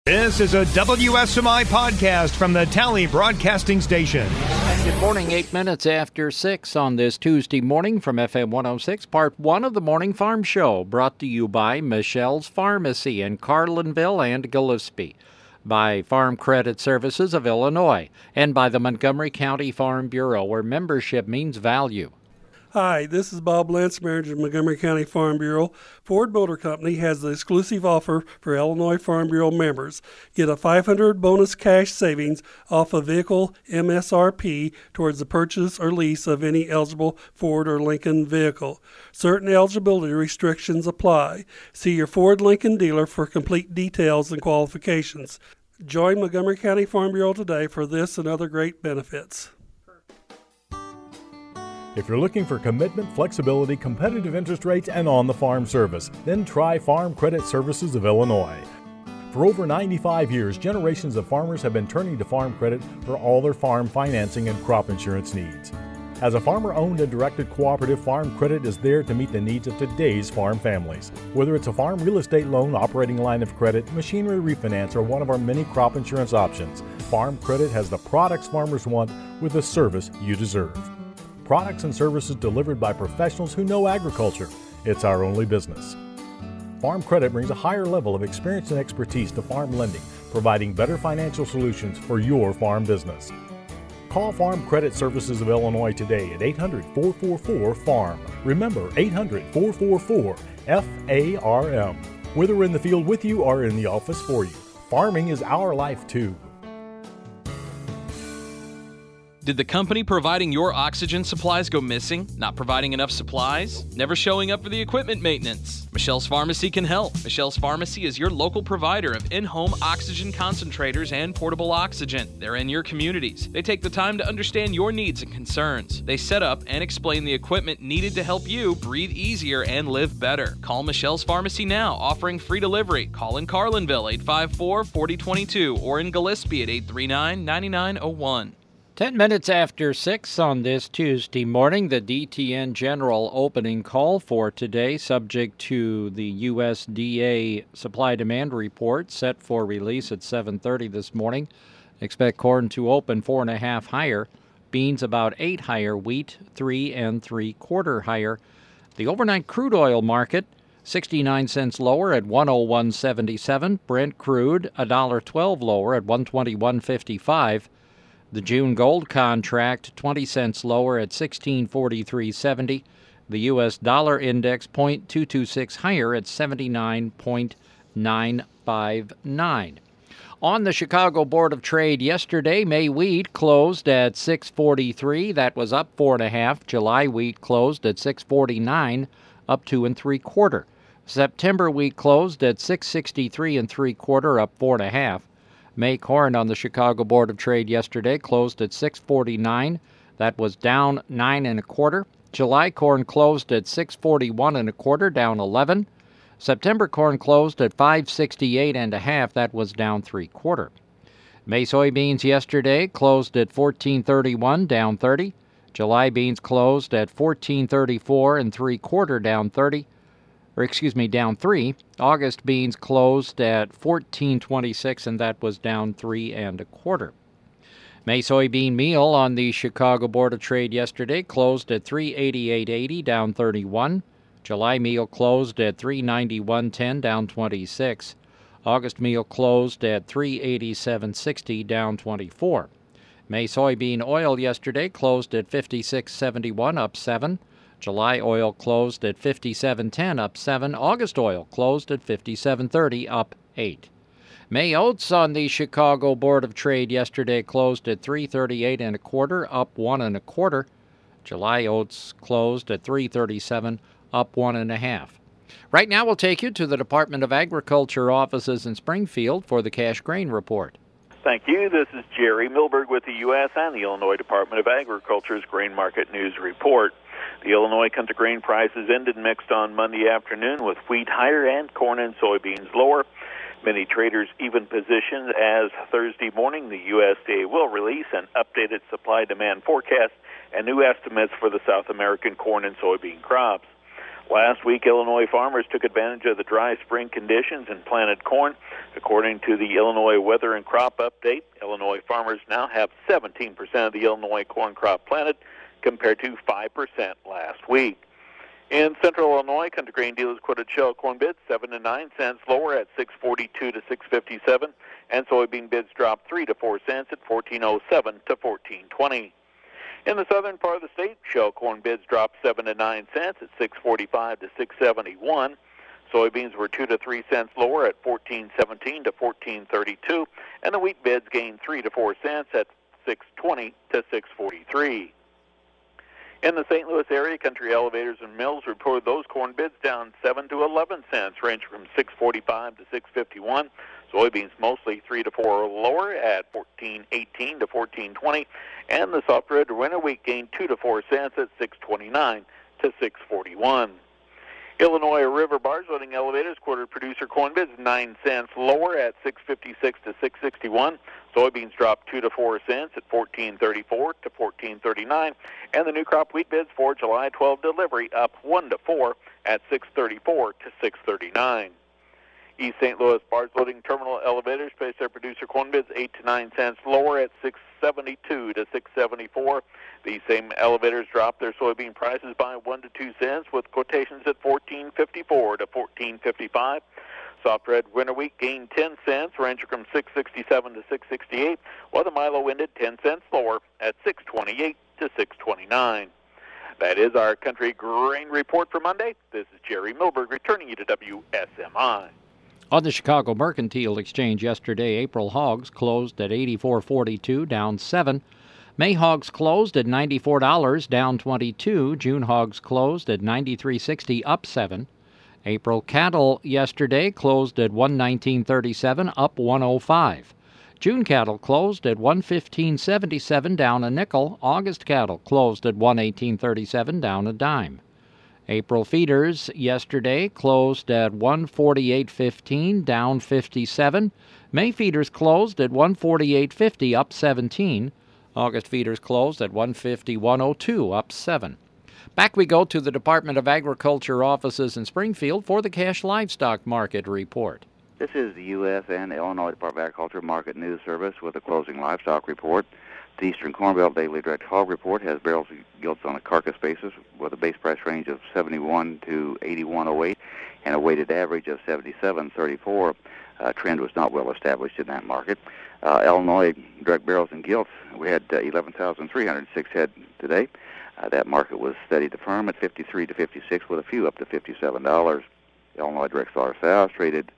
This is a WSMI podcast from the Tally Broadcasting Station. Good morning, 8 minutes after 6 on this Tuesday morning from FM 106, part 1 of the Morning Farm Show, brought to you by Michelle's Pharmacy in Carlinville and Gillespie, by Farm Credit Services of Illinois, and by the Montgomery County Farm Bureau, where membership means value. Hi, this is Bob Lance, manager of Montgomery County Farm Bureau. Ford Motor Company has the exclusive offer for Illinois Farm Bureau members. Get a $500 bonus cash savings off a vehicle MSRP towards the purchase or lease of any eligible Ford or Lincoln vehicle. Certain eligibility restrictions apply. See your Ford Lincoln dealer for complete details and qualifications. Join Montgomery County Farm Bureau today for this and other great benefits. If you're looking for commitment, flexibility, competitive interest rates, and on-the-farm service, then try Farm Credit Services of Illinois. For over 95 years, generations of farmers have been turning to Farm Credit for all their farm financing and crop insurance needs. As a farmer-owned and directed cooperative, Farm Credit is there to meet the needs of today's farm families. Whether it's a farm real estate loan, operating line of credit, machinery refinance, or one of our many crop insurance options, Farm Credit has the products farmers want with the service you deserve. Products and services delivered by professionals who know agriculture. It's our only business. Farm Credit brings a higher level of experience and expertise to farm lending, providing better financial solutions for your farm business. Call Farm Credit Services of Illinois today at 800-444-FARM. Remember, 800-444-FARM. Whether we're in the field with you or in the office for you, farming is our life too. Did the company providing your oxygen supplies go missing? Not providing enough supplies? Never showing up for the equipment maintenance? Michelle's Pharmacy can help. Michelle's Pharmacy is your local provider of in-home oxygen concentrators and portable oxygen. They're in your communities. They take the time to understand your needs and concerns. They set up and explain the equipment needed to help you breathe easier and live better. Call Michelle's Pharmacy now, offering free delivery. Call in Carlinville, 854-4022, or in Gillespie at 839-9901. 10 minutes after 6 on this Tuesday morning, the DTN General opening call for today, subject to the USDA supply-demand report set for release at 7:30 this morning. Expect corn to open 4.5 higher, beans about 8 higher, wheat 3 3/4 higher. The overnight crude oil market, 69 cents lower at 101.77. Brent crude, $1.12 lower at 121.55. The June gold contract, 20 cents lower at 1643.70. The U.S. dollar index, 0.226 higher at 79.959. On the Chicago Board of Trade yesterday, May wheat closed at 643. That was up 4.5. July wheat closed at 649, up 2 3/4. September wheat closed at 663 3/4, up 4.5. May corn on the Chicago Board of Trade yesterday closed at 649. That was down 9 1/4. July corn closed at 641 1/4, down 11. September corn closed at 568 1/2. That was down 3/4. May soybeans yesterday closed at 1431, down 30. July beans closed at 1434 3/4, down 30. Down 3. August beans closed at 1426, and that was down 3 1/4. May soybean meal on the Chicago Board of Trade yesterday closed at 388.80, down 31. July meal closed at 391.10, down 26. August meal closed at 387.60, down 24. May soybean oil yesterday closed at 56.71, up 7. July oil closed at 57.10, up 7. August oil closed at 57.30, up 8. May oats on the Chicago Board of Trade yesterday closed at 338 1/4, up 1 1/4. July oats closed at 337, up 1 1/2. Right now we'll take you to the Department of Agriculture offices in Springfield for the Cash Grain Report. Thank you. This is Jerry Milberg with the U.S. and the Illinois Department of Agriculture's Grain Market News Report. The Illinois country grain prices ended mixed on Monday afternoon, with wheat higher and corn and soybeans lower. Many traders even positioned as Thursday morning the USDA will release an updated supply-demand forecast and new estimates for the South American corn and soybean crops. Last week, Illinois farmers took advantage of the dry spring conditions and planted corn. According to the Illinois Weather and Crop Update, Illinois farmers now have 17% of the Illinois corn crop planted, compared to 5% last week. In Central Illinois, country grain dealers quoted shell corn bids 7 to 9 cents lower at $6.42 to $6.57, and soybean bids dropped 3 to 4 cents at $14.07 to $14.20. In the southern part of the state, shell corn bids dropped 7 to 9 cents at $6.45 to $6.71. Soybeans were 2 to 3 cents lower at $14.17 to $14.32, and the wheat bids gained 3 to 4 cents at $6.20 to $6.43. In the St. Louis area, country elevators and mills reported those corn bids down 7 to 11 cents, ranging from $6.45 to $6.51. Soybeans mostly 3 to 4 lower at $14.18 to $14.20, and the soft red winter wheat gained 2 to 4 cents at $6.29 to $6.41. Illinois river barge loading elevators quoted producer corn bids 9 cents lower at $6.56 to $6.61. Soybeans dropped 2 to 4 cents at $14.34 to $14.39, and the new crop wheat bids for July 12 delivery up 1 to 4 at $6.34 to $6.39. East St. Louis barge loading terminal elevators placed their producer corn bids 8 to 9 cents lower at $6.72 to $6.74. These same elevators dropped their soybean prices by 1 to 2 cents, with quotations at $14.54 to $14.55. Soft red winter wheat gained 10 cents, ranging from $6.67 to $6.68, while the Milo ended 10 cents lower at $6.28 to $6.29. That is our country grain report for Monday. This is Jerry Milberg returning you to WSMI. On the Chicago Mercantile Exchange yesterday, April hogs closed at $84.42, down 7. May hogs closed at $94, down 22. June hogs closed at $93.60, up 7. April cattle yesterday closed at $119.37, up 105. June cattle closed at $115.77, down a nickel. August cattle closed at $118.37, down a dime. April feeders yesterday closed at $148.15, down 57. May feeders closed at $148.50, up 17. August feeders closed at $151.02, up 7. Back we go to the Department of Agriculture offices in Springfield for the cash livestock market report. This is the U.S. and Illinois Department of Agriculture Market News Service with a closing livestock report. The Eastern Corn Belt Daily Direct Hog Report has barrels and gilts on a carcass basis with a base price range of 71 to 81.08 and a weighted average of 77.34. Trend was not well established in that market. Illinois direct barrels and gilts, we had 11,306 head today. That market was steady to firm at 53 to 56 with a few up to $57. Illinois direct slaughter sows traded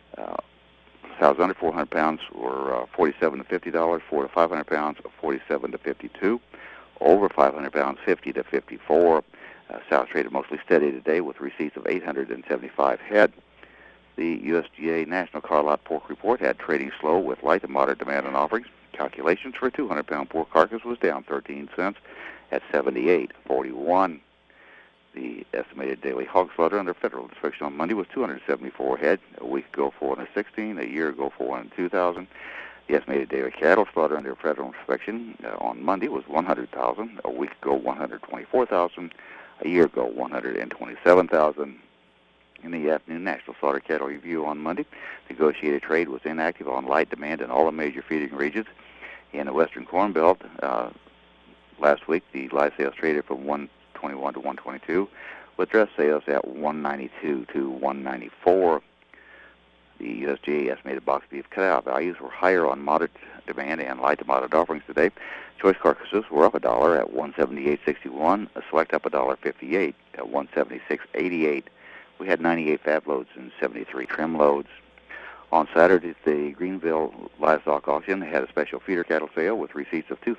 sows under 400 pounds were $47 to $50, 4 to 500 pounds, $47 to $52. Over 500 pounds, $50 to $54. Sows traded mostly steady today with receipts of 875 head. The USDA National Car Lot Pork Report had trading slow with light to moderate demand and offerings. Calculations for a 200-pound pork carcass was down 13 cents at 78.41. The estimated daily hog slaughter under federal inspection on Monday was 274 head. A week ago, 416. A year ago, 402,000. The estimated daily cattle slaughter under federal inspection on Monday was 100,000. A week ago, 124,000. A year ago, 127,000. In the afternoon, National Slaughter Cattle Review on Monday, negotiated trade was inactive on light demand in all the major feeding regions. In the Western Corn Belt, last week, the live sales traded from 121 to 122, with dress sales at 192 to 194. The USDA estimated box beef cutout values were higher on moderate demand and light to moderate offerings today. Choice carcasses were up $1 at 178.61, a select up $1.58 at 176.88. We had 98 fat loads and 73 trim loads. On Saturday, the Greenville Livestock Auction had a special feeder cattle sale with receipts of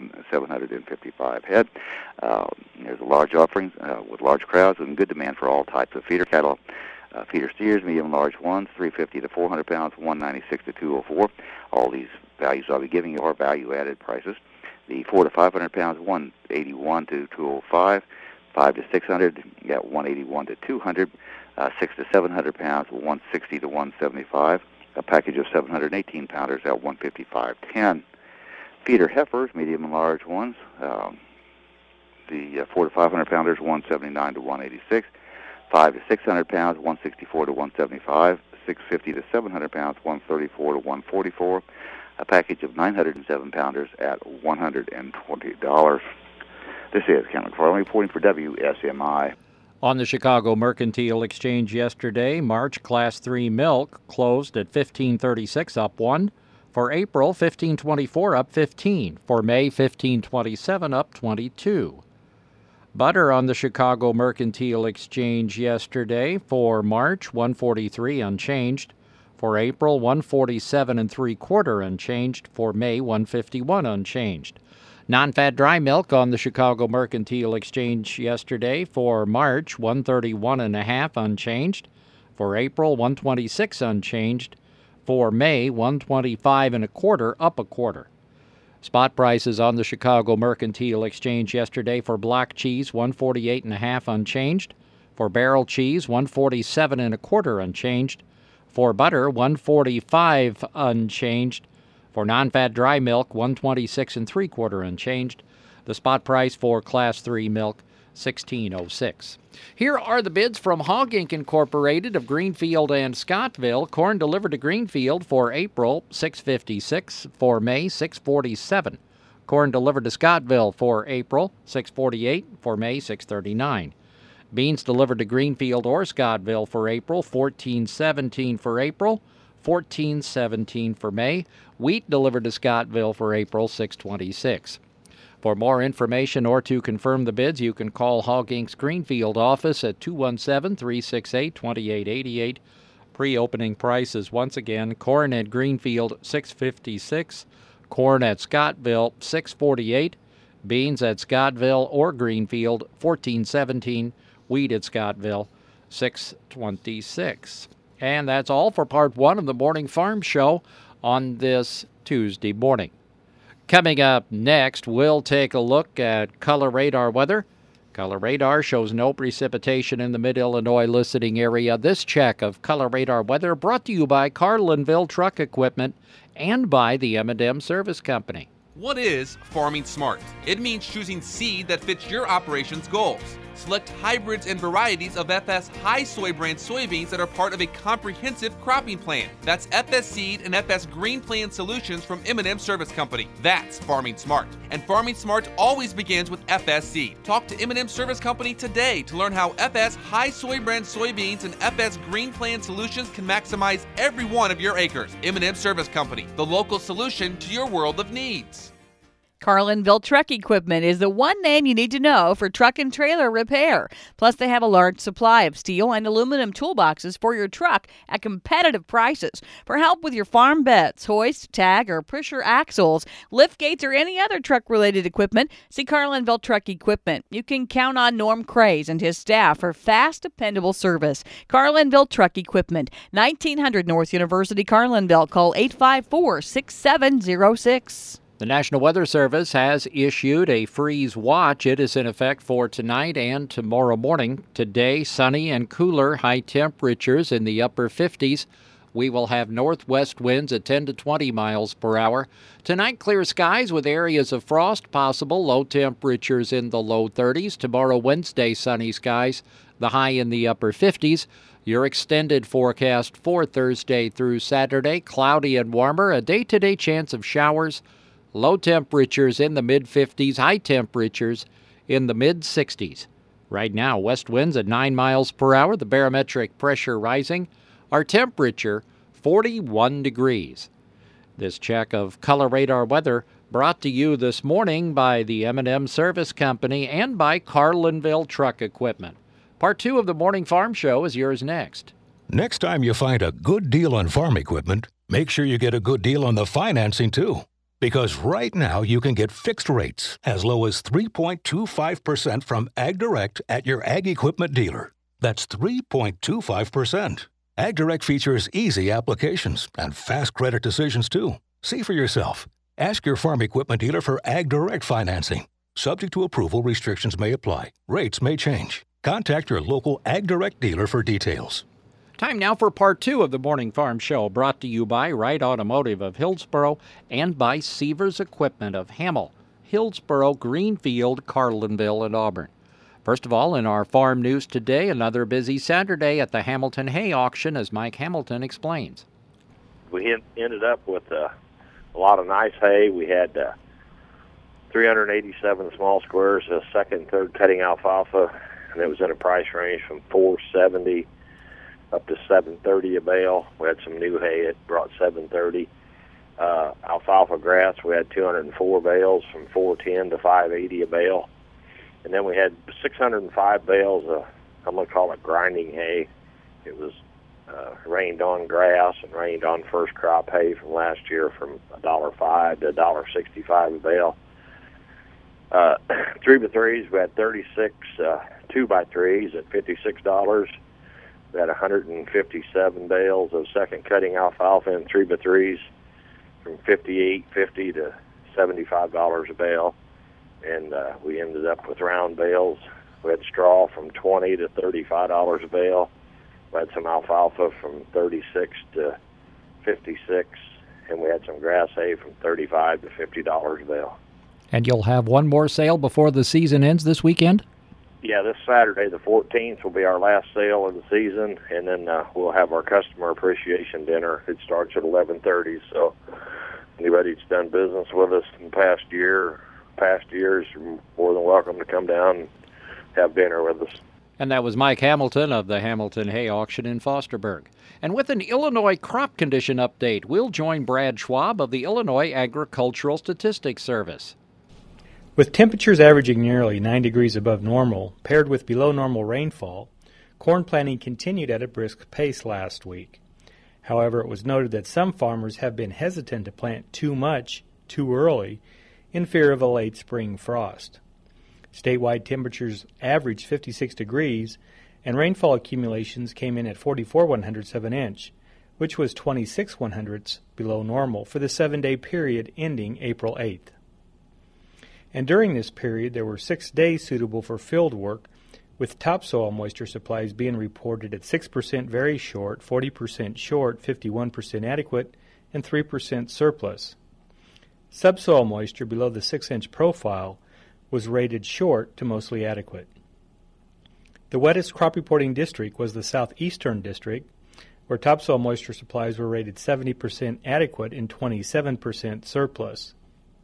2,755 head. There's a large offering with large crowds and good demand for all types of feeder cattle. Feeder steers, medium and large ones, 350 to 400 pounds, 196 to 204. All these values I'll be giving you are value-added prices. The 4 to 500 pounds, 181 to 205. 5 to 600 at 181 to 200. 6 to 700 pounds, 160 to 175. A package of 718 pounders at 155.10. Feeder heifers, medium and large ones. The 4 to 500 pounders, 179 to 186. 5 to 600 pounds, 164 to 175. 650 to 700 pounds, 134 to 144. A package of 907 pounders at $120. This is Ken McFarland reporting for WSMI. On the Chicago Mercantile Exchange yesterday, March Class 3 milk closed at $15.36, up 1. For April, $15.24, up 15. For May, $15.27, up 22. Butter on the Chicago Mercantile Exchange yesterday for March, $1.43 unchanged. For April, $1.47 3/4 unchanged. For May, $1.51 unchanged. Non-fat dry milk on the Chicago Mercantile Exchange yesterday for March, $1.31 1/2 unchanged. For April, $1.26 unchanged. For May, $1.25 1/4 up 1/4. Spot prices on the Chicago Mercantile Exchange yesterday for block cheese, $1.48 1/2 unchanged. For barrel cheese, $1.47 1/4 unchanged. For butter, $1.45 unchanged. For non-fat dry milk, $1.26 3/4 unchanged. The spot price for Class 3 milk, $16.06. Here are the bids from Hog Inc. Incorporated of Greenfield and Scottville. Corn delivered to Greenfield for April, $6.56. For May, $6.47. Corn delivered to Scottville for April, $6.48. For May, $6.39. Beans delivered to Greenfield or Scottville for April, $14.17 for April, $14.17 for May. Wheat delivered to Scottville for April, $6.26. For more information or to confirm the bids, you can call Hog Inc.'s Greenfield office at 217-368-2888. Pre-opening prices, once again, corn at Greenfield, $6.56. Corn at Scottville, $6.48. Beans at Scottville or Greenfield, $14.17. Wheat at Scottville, $6.26. And that's all for part one of the Morning Farm Show on this Tuesday morning. Coming up next, we'll take a look at Color Radar weather. Color Radar shows no precipitation in the Mid-Illinois listening area. This check of Color Radar weather brought to you by Carlinville Truck Equipment and by the M&M Service Company. What is farming smart? It means choosing seed that fits your operation's goals. Select hybrids and varieties of FS High Soy brand soybeans that are part of a comprehensive cropping plan. That's FS Seed and FS Green Plan Solutions from M&M Service Company. That's farming smart. And farming smart always begins with FS Seed. Talk to M&M Service Company today to learn how FS High Soy brand soybeans and FS Green Plan Solutions can maximize every one of your acres. M&M Service Company, the local solution to your world of needs. Carlinville Truck Equipment is the one name you need to know for truck and trailer repair. Plus, they have a large supply of steel and aluminum toolboxes for your truck at competitive prices. For help with your farm beds, hoist, tag, or pusher axles, lift gates, or any other truck-related equipment, see Carlinville Truck Equipment. You can count on Norm Craze and his staff for fast, dependable service. Carlinville Truck Equipment, 1900 North University, Carlinville. Call 854-6706. The National Weather Service has issued a freeze watch. It is in effect for tonight and tomorrow morning. Today, sunny and cooler, high temperatures in the upper 50s. We will have northwest winds at 10 to 20 miles per hour. Tonight, clear skies with areas of frost possible, low temperatures in the low 30s. Tomorrow, Wednesday, sunny skies, the high in the upper 50s. Your extended forecast for Thursday through Saturday, cloudy and warmer, a day-to-day chance of showers. Low temperatures in the mid-50s, high temperatures in the mid-60s. Right now, west winds at 9 miles per hour, the barometric pressure rising. Our temperature, 41 degrees. This check of Color Radar weather brought to you this morning by the M&M Service Company and by Carlinville Truck Equipment. Part 2 of the Morning Farm Show is yours next. Next time you find a good deal on farm equipment, make sure you get a good deal on the financing, too. Because right now you can get fixed rates as low as 3.25% from AgDirect at your ag equipment dealer. That's 3.25%. AgDirect features easy applications and fast credit decisions, too. See for yourself. Ask your farm equipment dealer for AgDirect financing. Subject to approval, restrictions may apply. Rates may change. Contact your local AgDirect dealer for details. Time now for part 2 of the Morning Farm Show, brought to you by Wright Automotive of Hillsboro and by Seavers Equipment of Hamel, Hillsboro, Greenfield, Carlinville, and Auburn. First of all, in our farm news today, another busy Saturday at the Hamilton Hay Auction, as Mike Hamilton explains. We ended up with a lot of nice hay. We had 387 small squares, a second and third cutting alfalfa, and it was in a price range from $470 up to $730 a bale. We had some new hay that brought $730. Alfalfa grass, we had 204 bales from $410 to $580 a bale. And then we had 605 bales of, I'm going to call it grinding hay. It was rained on grass and rained on first crop hay from last year from $1.05 to $1.65 a bale. 3x3s, we had 36 2x3s at $56. We had 157 bales of second cutting alfalfa in 3x3s from $58.50 to $75 a bale. And we ended up with round bales. We had straw from $20 to $35 a bale. We had some alfalfa from $36 to $56, and we had some grass hay from $35 to $50 a bale. And you'll have one more sale before the season ends this weekend? Yeah, this Saturday, the 14th, will be our last sale of the season, and then we'll have our customer appreciation dinner. It starts at 11:30, so anybody that's done business with us in the past years, are more than welcome to come down and have dinner with us. And that was Mike Hamilton of the Hamilton Hay Auction in Fosterburg. And with an Illinois crop condition update, we'll join Brad Schwab of the Illinois Agricultural Statistics Service. With temperatures averaging nearly 9 degrees above normal, paired with below normal rainfall, corn planting continued at a brisk pace last week. However, it was noted that some farmers have been hesitant to plant too much too early in fear of a late spring frost. Statewide temperatures averaged 56 degrees, and rainfall accumulations came in at 44 100ths of an inch, which was 26 100ths below normal for the 7-day period ending April 8th. And during this period, there were 6 days suitable for field work, with topsoil moisture supplies being reported at 6% very short, 40% short, 51% adequate, and 3% surplus. Subsoil moisture below the 6-inch profile was rated short to mostly adequate. The wettest crop reporting district was the southeastern district, where topsoil moisture supplies were rated 70% adequate and 27% surplus.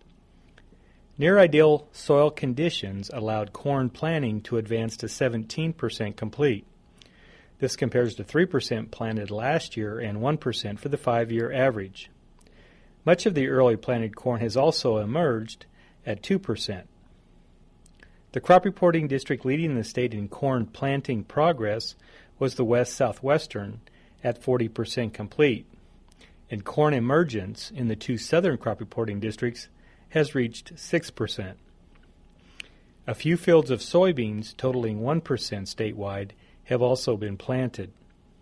Near ideal soil conditions allowed corn planting to advance to 17% complete. This compares to 3% planted last year and 1% for the 5-year average. Much of the early planted corn has also emerged at 2%. The crop reporting district leading the state in corn planting progress was the west-southwestern at 40% complete, and corn emergence in the 2 southern crop reporting districts has reached 6%. A few fields of soybeans totaling 1% statewide have also been planted.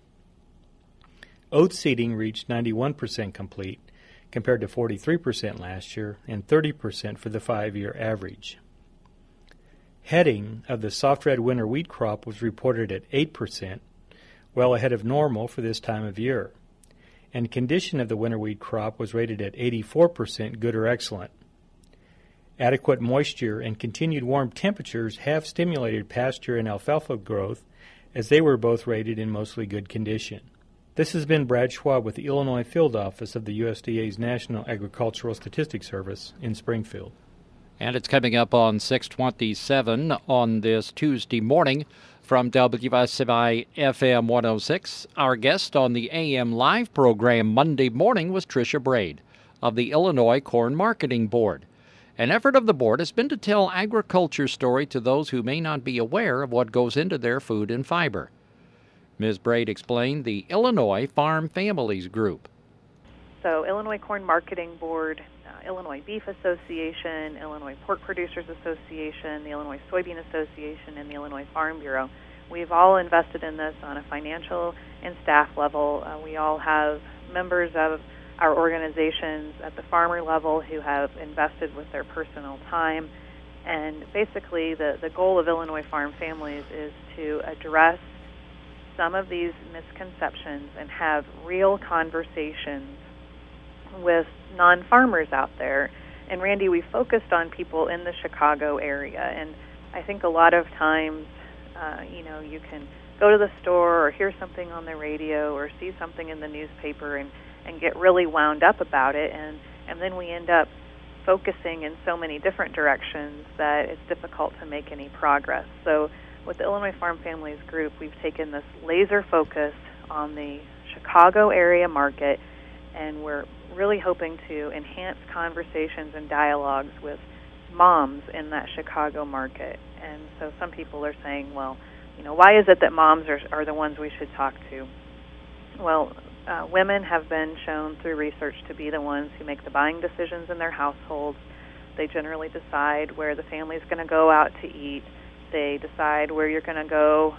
Oat seeding reached 91% complete, compared to 43% last year and 30% for the 5-year average. Heading of the soft red winter wheat crop was reported at 8%, well ahead of normal for this time of year, and condition of the winter wheat crop was rated at 84% good or excellent. Adequate moisture and continued warm temperatures have stimulated pasture and alfalfa growth, as they were both rated in mostly good condition. This has been Brad Schwab with the Illinois Field Office of the USDA's National Agricultural Statistics Service in Springfield. And it's coming up on 6:27 on this Tuesday morning from WSMI FM 106. Our guest on the AM Live program Monday morning was Tricia Braid of the Illinois Corn Marketing Board. An effort of the board has been to tell agriculture story to those who may not be aware of what goes into their food and fiber. Ms. Braid explained the Illinois Farm Families Group. So Illinois Corn Marketing Board, Illinois Beef Association, Illinois Pork Producers Association, the Illinois Soybean Association, and the Illinois Farm Bureau. We've all invested in this on a financial and staff level. We all have members of our organizations at the farmer level who have invested with their personal time. And basically the goal of Illinois Farm Families is to address some of these misconceptions and have real conversations with non-farmers out there. And Randy, we focused on people in the Chicago area, and I think a lot of times You can go to the store or hear something on the radio or see something in the newspaper and get really wound up about it, and then we end up focusing in so many different directions that it's difficult to make any progress. So with the Illinois Farm Families Group, we've taken this laser focus on the Chicago area market, and we're really hoping to enhance conversations and dialogues with moms in that Chicago market. And so some people are saying, well, why is it that moms are the ones we should talk to? Well, women have been shown through research to be the ones who make the buying decisions in their households. They generally decide where the family's going to go out to eat. They decide where you're going to go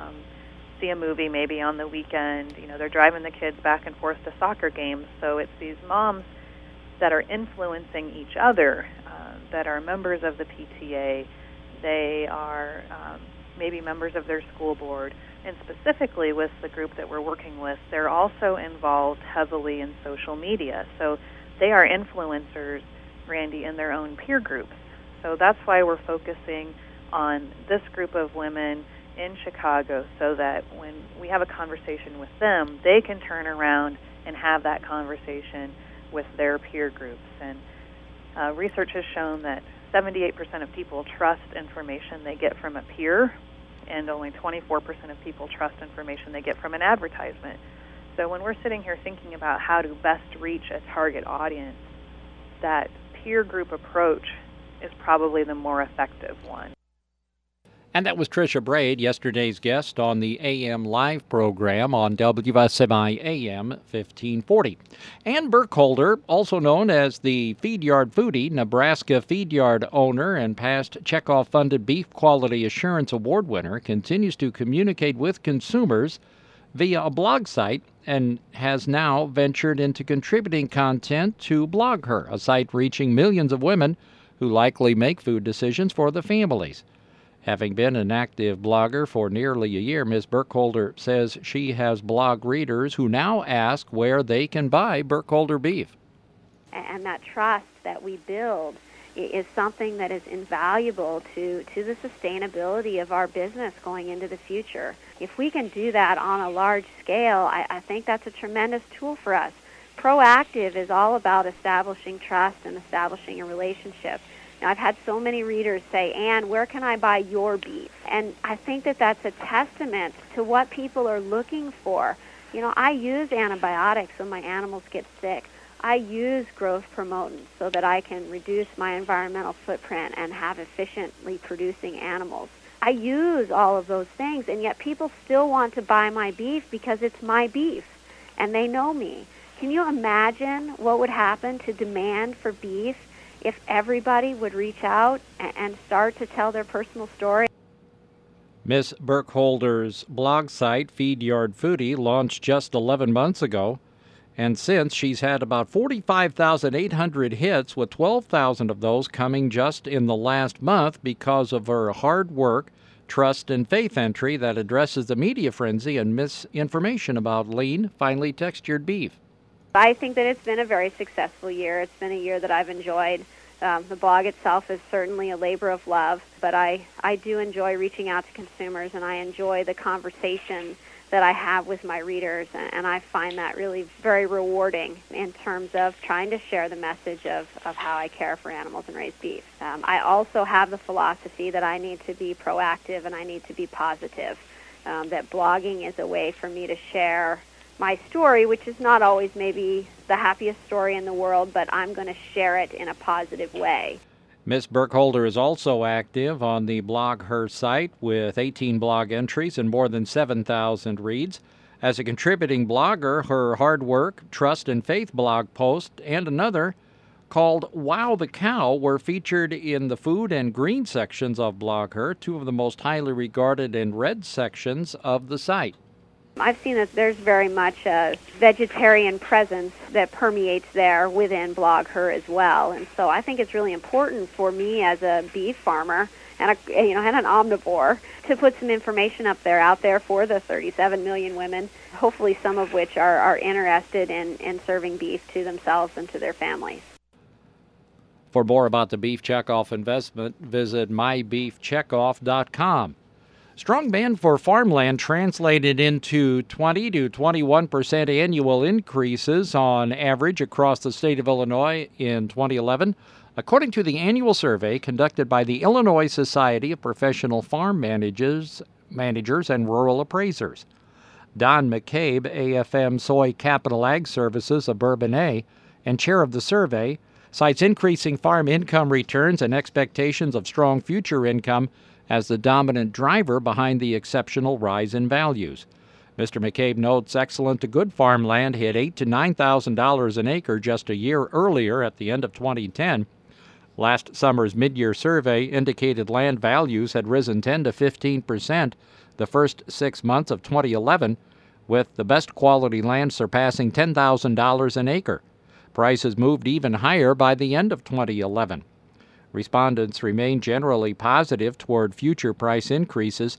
see a movie maybe on the weekend. They're driving the kids back and forth to soccer games. So it's these moms that are influencing each other, that are members of the PTA. They are maybe members of their school board. And specifically with the group that we're working with, they're also involved heavily in social media. So they are influencers, Randy, in their own peer groups. So that's why we're focusing on this group of women in Chicago, so that when we have a conversation with them, they can turn around and have that conversation with their peer groups. And research has shown that 78% of people trust information they get from a peer, and only 24% of people trust information they get from an advertisement. So when we're sitting here thinking about how to best reach a target audience, that peer group approach is probably the more effective one. And that was Tricia Braid, yesterday's guest on the AM Live program on WSMI AM 1540. Ann Burkholder, also known as the Feed Yard Foodie, Nebraska Feed Yard owner and past Checkoff-funded Beef Quality Assurance Award winner, continues to communicate with consumers via a blog site and has now ventured into contributing content to Blog Her, a site reaching millions of women who likely make food decisions for the families. Having been an active blogger for nearly a year, Ms. Burkholder says she has blog readers who now ask where they can buy Burkholder beef. And that trust that we build is something that is invaluable to the sustainability of our business going into the future. If we can do that on a large scale, I think that's a tremendous tool for us. Proactive is all about establishing trust and establishing a relationship. Now, I've had so many readers say, Ann, where can I buy your beef? And I think that that's a testament to what people are looking for. I use antibiotics when my animals get sick. I use growth promotants so that I can reduce my environmental footprint and have efficiently producing animals. I use all of those things, and yet people still want to buy my beef because it's my beef, and they know me. Can you imagine what would happen to demand for beef if everybody would reach out and start to tell their personal story? Ms. Burkholder's blog site, Feed Yard Foodie, launched just 11 months ago, and since she's had about 45,800 hits, with 12,000 of those coming just in the last month because of her hard work, trust, and faith entry that addresses the media frenzy and misinformation about lean, finely textured beef. I think that it's been a very successful year. It's been a year that I've enjoyed. The blog itself is certainly a labor of love, but I do enjoy reaching out to consumers, and I enjoy the conversation that I have with my readers, and I find that really very rewarding in terms of trying to share the message of how I care for animals and raise beef. I also have the philosophy that I need to be proactive and I need to be positive, that blogging is a way for me to share my story, which is not always maybe the happiest story in the world, but I'm going to share it in a positive way. Ms. Burkholder is also active on the Blog Her site with 18 blog entries and more than 7,000 reads. As a contributing blogger, her hard work, trust, and faith blog post and another called Wow the Cow were featured in the food and green sections of Blog Her, two of the most highly regarded and read sections of the site. I've seen that there's very much a vegetarian presence that permeates there within Blog Her as well, and so I think it's really important for me as a beef farmer and and an omnivore to put some information out there for the 37 million women, hopefully some of which are interested in serving beef to themselves and to their families. For more about the Beef Checkoff investment, visit mybeefcheckoff.com. Strong demand for farmland translated into 20 to 21% annual increases on average across the state of Illinois in 2011, according to the annual survey conducted by the Illinois Society of Professional Farm Managers and Rural Appraisers. Don McCabe, AFM Soy Capital Ag Services of Bourbonnais, and chair of the survey, cites increasing farm income returns and expectations of strong future income as the dominant driver behind the exceptional rise in values. Mr. McCabe notes excellent to good farmland hit $8,000 to $9,000 an acre just a year earlier at the end of 2010. Last summer's mid-year survey indicated land values had risen 10 to 15% the first 6 months of 2011, with the best quality land surpassing $10,000 an acre. Prices moved even higher by the end of 2011. Respondents remain generally positive toward future price increases.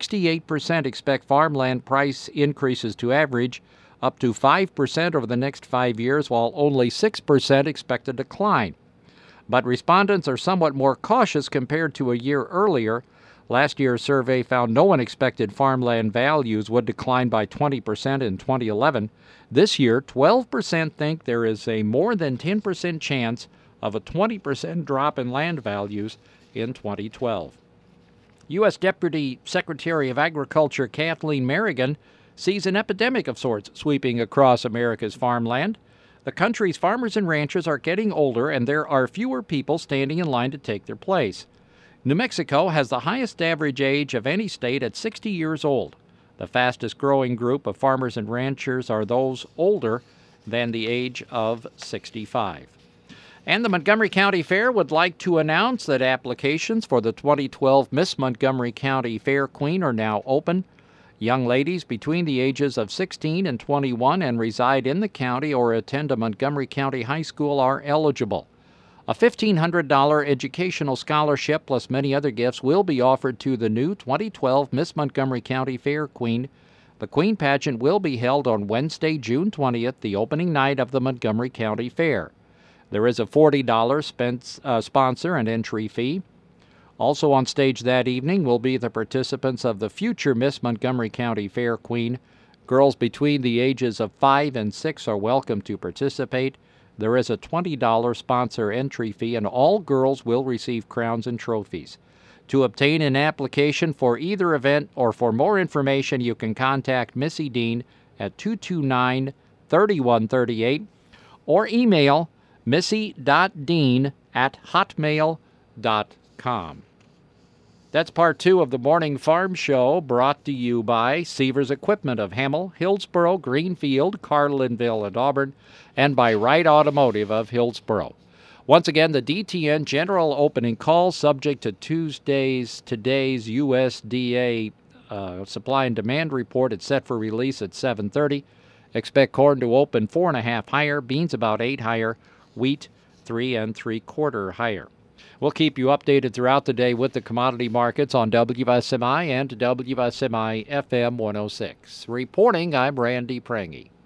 68% expect farmland price increases to average up to 5% over the next 5 years, while only 6% expect a decline. But respondents are somewhat more cautious compared to a year earlier. Last year's survey found no one expected farmland values would decline by 20% in 2011. This year, 12% think there is a more than 10% chance of a 20% drop in land values in 2012. U.S. Deputy Secretary of Agriculture Kathleen Merrigan sees an epidemic of sorts sweeping across America's farmland. The country's farmers and ranchers are getting older, and there are fewer people standing in line to take their place. New Mexico has the highest average age of any state at 60 years old. The fastest growing group of farmers and ranchers are those older than the age of 65. And the Montgomery County Fair would like to announce that applications for the 2012 Miss Montgomery County Fair Queen are now open. Young ladies between the ages of 16 and 21 and reside in the county or attend a Montgomery County high school are eligible. A $1,500 educational scholarship plus many other gifts will be offered to the new 2012 Miss Montgomery County Fair Queen. The Queen pageant will be held on Wednesday, June 20th, the opening night of the Montgomery County Fair. There is a $40 sponsor and entry fee. Also on stage that evening will be the participants of the future Miss Montgomery County Fair Queen. Girls between the ages of 5 and 6 are welcome to participate. There is a $20 sponsor entry fee, and all girls will receive crowns and trophies. To obtain an application for either event or for more information, you can contact Missy Dean at 229-3138 or email missy.dean@hotmail.com. That's part 2 of the Morning Farm Show, brought to you by Seavers Equipment of Hamel, Hillsboro, Greenfield, Carlinville, and Auburn, and by Wright Automotive of Hillsboro. Once again, the DTN general opening call, subject to today's USDA supply and demand report. It's set for release at 7:30. Expect corn to open 4.5 higher, beans about 8 higher, wheat 3 3/4 higher. We'll keep you updated throughout the day with the commodity markets on WSMI and WSMI FM 106. Reporting, I'm Randy Prange.